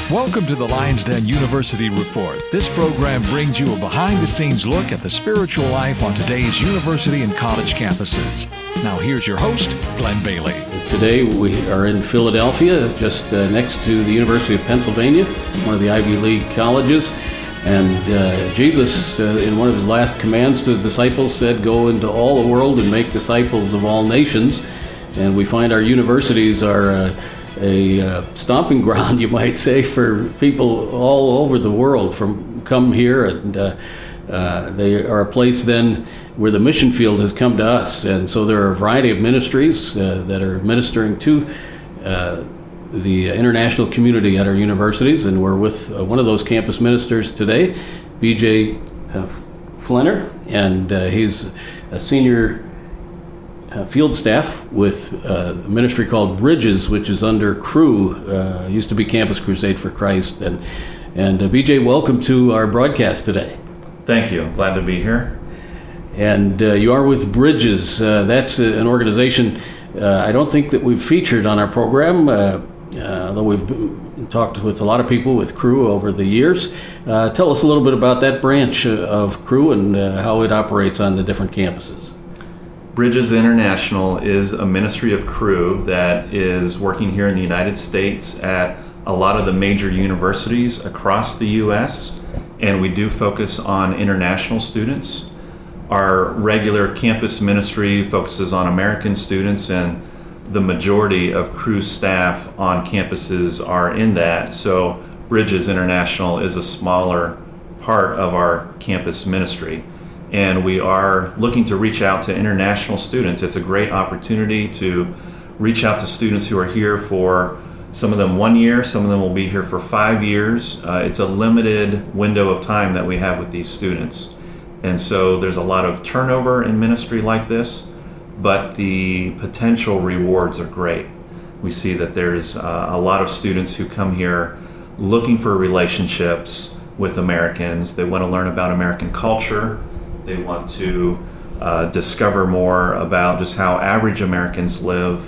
Welcome to the Lion's Den University Report. This program brings you a behind-the-scenes look at the spiritual life on today's university and college campuses. Now here's your host, Glenn Bailey. Today we are in Philadelphia, just next to the University of Pennsylvania, one of the Ivy League colleges. And Jesus, in one of his last commands to his disciples, said, "Go into all the world and make disciples of all nations." And we find our universities are a stomping ground, you might say, for people all over the world come here, and they are a place then where the mission field has come to us. And so there are a variety of ministries that are ministering to the international community at our universities, and we're with one of those campus ministers today, B.J. Flenner, and he's a senior field staff with a ministry called Bridges, which is under Cru, used to be Campus Crusade for Christ. And BJ, welcome to our broadcast today. Thank you. Glad to be here. And you are with Bridges. That's an organization I don't think that we've featured on our program, although we've talked with a lot of people with Cru over the years. Tell us a little bit about that branch of Cru and how it operates on the different campuses. Bridges International is a ministry of Cru that is working here in the United States at a lot of the major universities across the U.S., and we do focus on international students. Our regular campus ministry focuses on American students, and the majority of Cru staff on campuses are in that. So Bridges International is a smaller part of our campus ministry. And we are looking to reach out to international students. It's a great opportunity to reach out to students who are here for, some of them 1 year, some of them will be here for 5 years. It's a limited window of time that we have with these students. And so there's a lot of turnover in ministry like this, but the potential rewards are great. We see that there's a lot of students who come here looking for relationships with Americans. They want to learn about American culture. They want to discover more about just how average Americans live.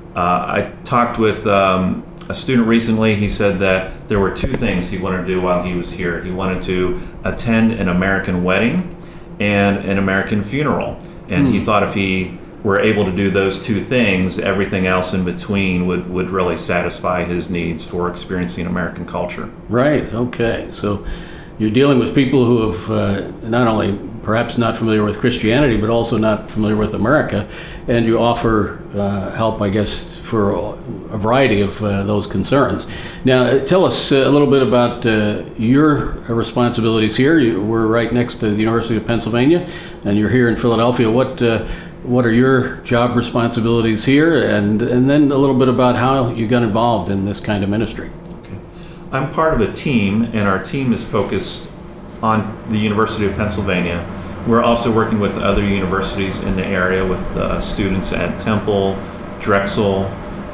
I talked with a student recently. He said that there were two things he wanted to do while he was here. He wanted to attend an American wedding and an American funeral. And he thought if he were able to do those two things, everything else in between would really satisfy his needs for experiencing American culture. Right, okay. So you're dealing with people who have not only perhaps not familiar with Christianity, but also not familiar with America, and you offer help, I guess, for a variety of those concerns. Now, tell us a little bit about your responsibilities here. We're right next to the University of Pennsylvania, and you're here in Philadelphia. What are your job responsibilities here, and then a little bit about how you got involved in this kind of ministry? I'm part of a team, and our team is focused on the University of Pennsylvania. We're also working with other universities in the area with students at Temple, Drexel,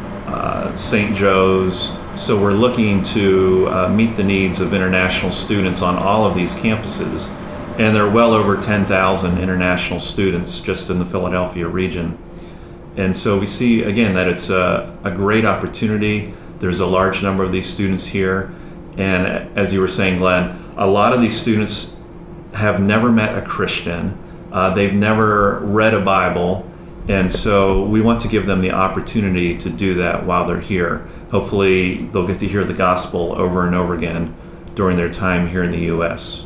St. Joe's. So we're looking to meet the needs of international students on all of these campuses. And there are well over 10,000 international students just in the Philadelphia region. And so we see, again, that it's a great opportunity. There's a large number of these students here, and as you were saying, Glenn, a lot of these students have never met a Christian. They've never read a Bible, and so we want to give them the opportunity to do that while they're here. Hopefully, they'll get to hear the gospel over and over again during their time here in the U.S.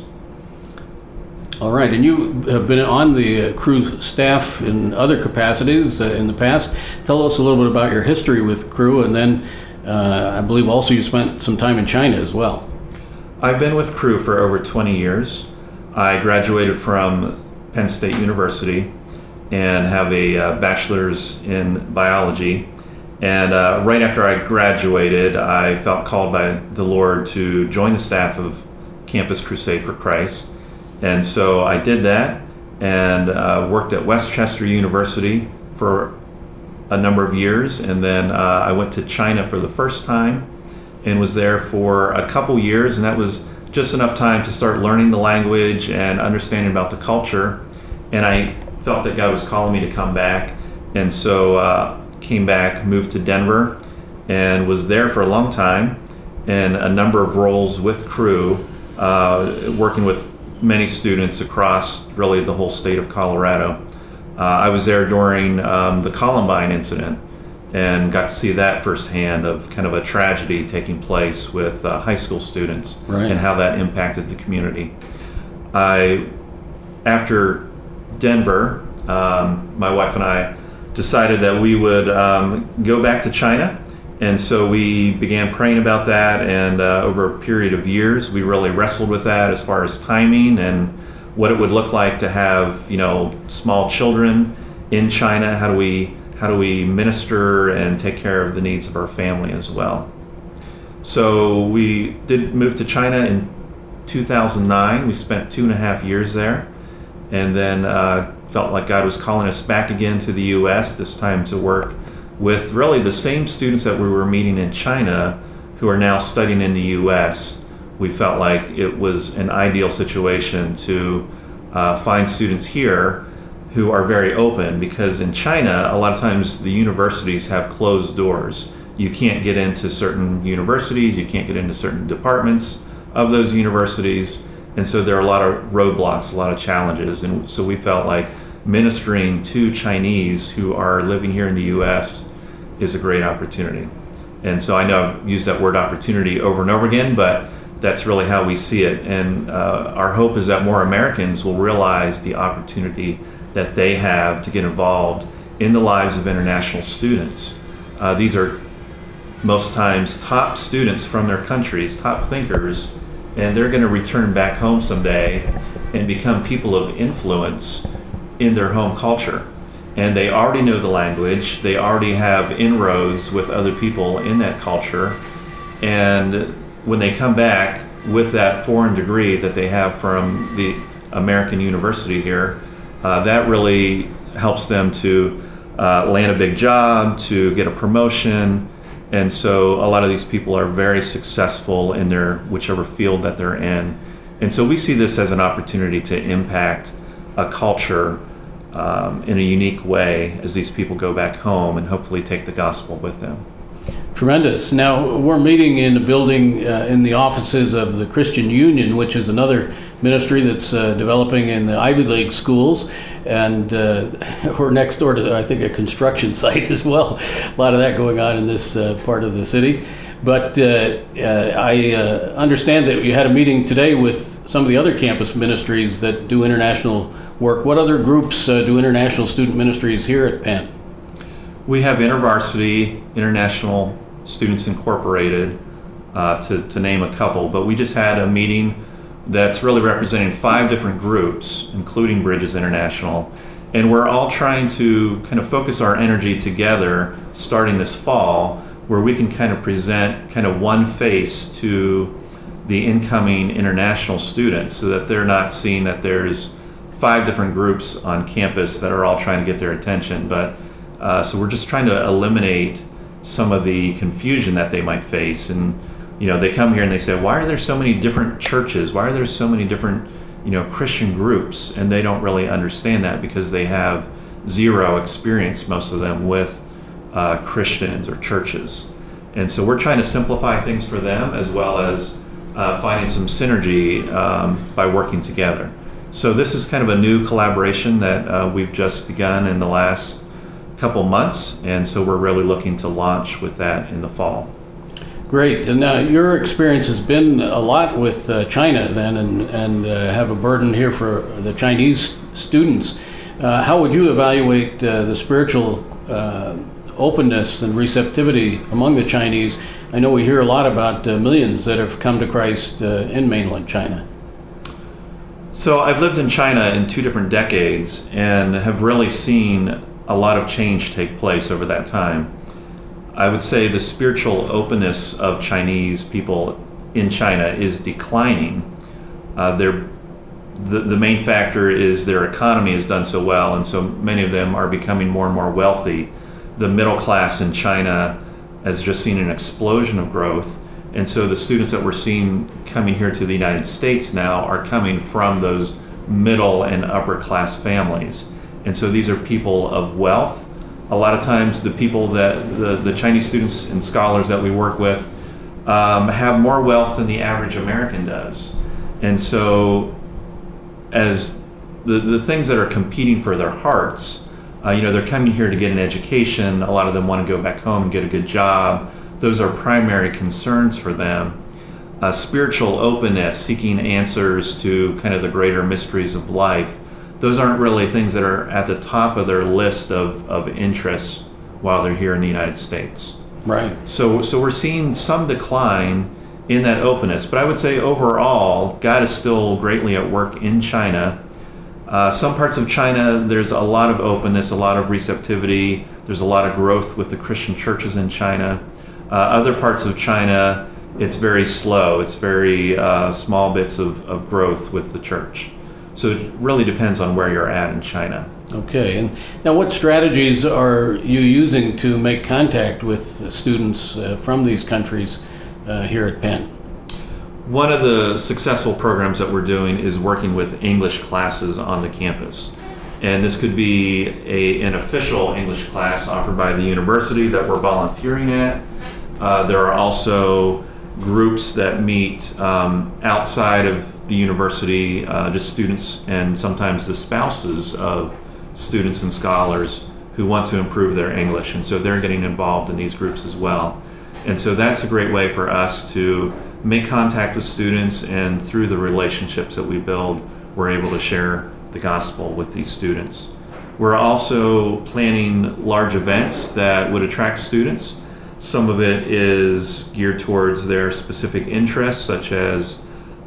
All right, and you have been on the Cru staff in other capacities in the past. Tell us a little bit about your history with Cru, and then I believe also you spent some time in China as well. I've been with Cru for over 20 years. I graduated from Penn State University and have a bachelor's in biology. And right after I graduated, I felt called by the Lord to join the staff of Campus Crusade for Christ. And so I did that and worked at Westchester University for a number of years. And then I went to China for the first time and was there for a couple years. And that was just enough time to start learning the language and understanding about the culture. And I felt that God was calling me to come back. And so came back, moved to Denver, and was there for a long time. in a number of roles with Cru, working with many students across really the whole state of Colorado. I was there during the Columbine incident and got to see that firsthand of kind of a tragedy taking place with high school students, right, and how that impacted the community. After Denver, my wife and I decided that we would go back to China, and so we began praying about that, and over a period of years we really wrestled with that as far as timing and what it would look like to have small children in China. How do we minister and take care of the needs of our family as well? So we did move to China in 2009. We spent 2.5 years there, and then felt like God was calling us back again to the U.S., this time to work with really the same students that we were meeting in China who are now studying in the U.S. We felt like it was an ideal situation to find students here who are very open, because in China, a lot of times the universities have closed doors. You can't get into certain universities, you can't get into certain departments of those universities, and so there are a lot of roadblocks, a lot of challenges. And so we felt like ministering to Chinese who are living here in the U.S. is a great opportunity. And so I know I've used that word opportunity over and over again, but that's really how we see it. And our hope is that more Americans will realize the opportunity that they have to get involved in the lives of international students. These are most times top students from their countries, top thinkers, and they're going to return back home someday and become people of influence in their home culture. And they already know the language, they already have inroads with other people in that culture, and when they come back with that foreign degree that they have from the American university here, that really helps them to land a big job, to get a promotion. And so a lot of these people are very successful in their whichever field that they're in. And so we see this as an opportunity to impact a culture in a unique way as these people go back home and hopefully take the gospel with them. Tremendous. Now, we're meeting in a building in the offices of the Christian Union, which is another ministry that's developing in the Ivy League schools. And we're next door to, I think, a construction site as well. A lot of that going on in this part of the city. But I understand that you had a meeting today with some of the other campus ministries that do international work. What other groups do international student ministries here at Penn? We have InterVarsity International Students Incorporated, to name a couple, but we just had a meeting that's really representing 5 different groups, including Bridges International, and we're all trying to kind of focus our energy together starting this fall, where we can kind of present kind of one face to the incoming international students, so that they're not seeing that there's 5 different groups on campus that are all trying to get their attention, but so we're just trying to eliminate some of the confusion that they might face. And they come here and they say, why are there so many different churches? Why are there so many different Christian groups? And they don't really understand that because they have zero experience, most of them, with Christians or churches. And so we're trying to simplify things for them, as well as finding some synergy by working together. So this is kind of a new collaboration that we've just begun in the last couple months, and so we're really looking to launch with that in the fall. Great. And your experience has been a lot with China then, and have a burden here for the Chinese students. How would you evaluate the spiritual openness and receptivity among the Chinese? I know we hear a lot about millions that have come to Christ in mainland China. So I've lived in China in 2 different decades and have really seen a lot of change take place over that time. I would say the spiritual openness of Chinese people in China is declining. The main factor is their economy has done so well, and so many of them are becoming more and more wealthy. The middle class in China has just seen an explosion of growth, and so the students that we're seeing coming here to the United States now are coming from those middle and upper class families. And so these are people of wealth. A lot of times the people that the Chinese students and scholars that we work with have more wealth than the average American does. And so as the things that are competing for their hearts, they're coming here to get an education. A lot of them want to go back home and get a good job. Those are primary concerns for them. Spiritual openness, seeking answers to kind of the greater mysteries of life, those aren't really things that are at the top of their list of interests while they're here in the United States. Right. So we're seeing some decline in that openness, but I would say overall, God is still greatly at work in China. Some parts of China, there's a lot of openness, a lot of receptivity. There's a lot of growth with the Christian churches in China. Other parts of China, it's very slow. It's very small bits of growth with the church. So it really depends on where you're at in China. Okay. And now what strategies are you using to make contact with students from these countries here at Penn? One of the successful programs that we're doing is working with English classes on the campus. And this could be an official English class offered by the university that we're volunteering at. There are also groups that meet outside of the university, just students and sometimes the spouses of students and scholars who want to improve their English. And so they're getting involved in these groups as well. And so that's a great way for us to make contact with students, and through the relationships that we build, we're able to share the gospel with these students. We're also planning large events that would attract students. Some of it is geared towards their specific interests, such as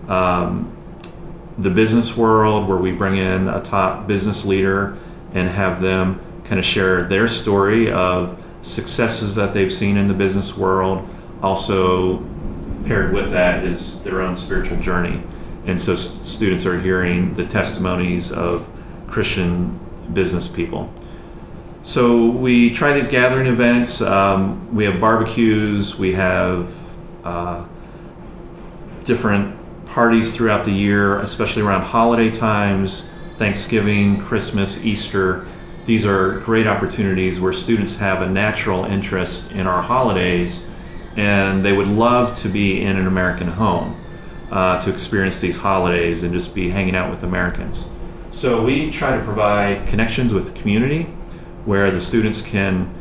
the business world, where we bring in a top business leader and have them kind of share their story of successes that they've seen in the business world. Also paired with that is their own spiritual journey. And so students are hearing the testimonies of Christian business people. So we try these gathering events. We have barbecues. We have different parties throughout the year, especially around holiday times, Thanksgiving, Christmas, Easter. These are great opportunities where students have a natural interest in our holidays, and they would love to be in an American home to experience these holidays and just be hanging out with Americans. So we try to provide connections with the community where the students can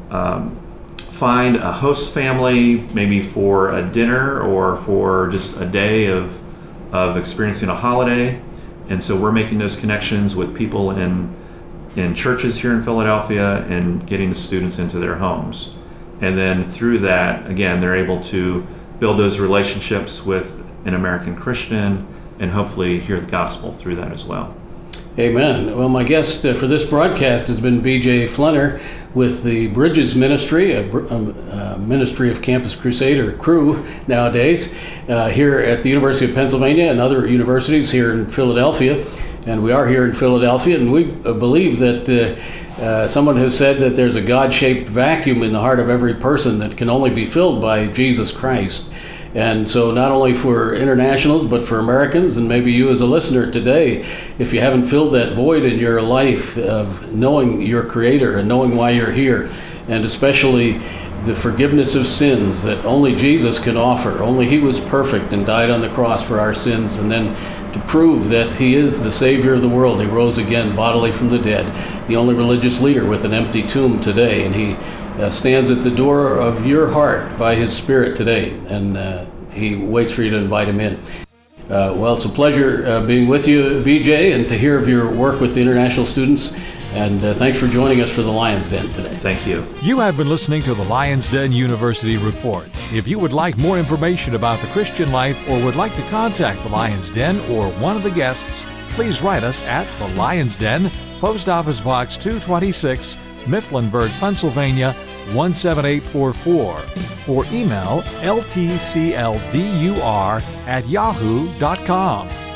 find a host family, maybe for a dinner or for just a day of experiencing a holiday. And so we're making those connections with people in churches here in Philadelphia and getting the students into their homes. And then through that, again, they're able to build those relationships with an American Christian and hopefully hear the gospel through that as well. Amen. Well, my guest for this broadcast has been B.J. Flenner with the Bridges Ministry, a ministry of Campus Crusade, or Cru nowadays, here at the University of Pennsylvania and other universities here in Philadelphia. And we are here in Philadelphia, and we believe that someone has said that there's a God-shaped vacuum in the heart of every person that can only be filled by Jesus Christ. And so not only for internationals, but for Americans, and maybe you as a listener today, if you haven't filled that void in your life of knowing your Creator and knowing why you're here, and especially the forgiveness of sins that only Jesus can offer. Only He was perfect and died on the cross for our sins, and then to prove that He is the Savior of the world. He rose again bodily from the dead, the only religious leader with an empty tomb today, and He stands at the door of your heart by His Spirit today, and He waits for you to invite Him in. Well, it's a pleasure being with you, BJ, and to hear of your work with the international students. And thanks for joining us for the Lions Den today. Thank you. You have been listening to the Lions Den University Report. If you would like more information about the Christian life or would like to contact the Lions Den or one of the guests, please write us at the Lions Den, Post Office Box 226, Mifflinburg, Pennsylvania 17844, or email ltclvur@yahoo.com.